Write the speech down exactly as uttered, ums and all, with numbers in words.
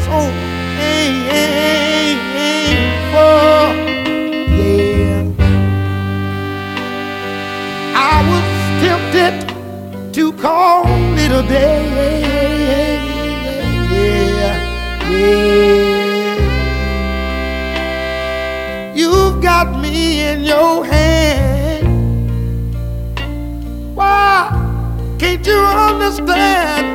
so painful. Yeah, I was tempted to call it a day. Yeah, yeah. You've got me in your hand. Why can't you understand?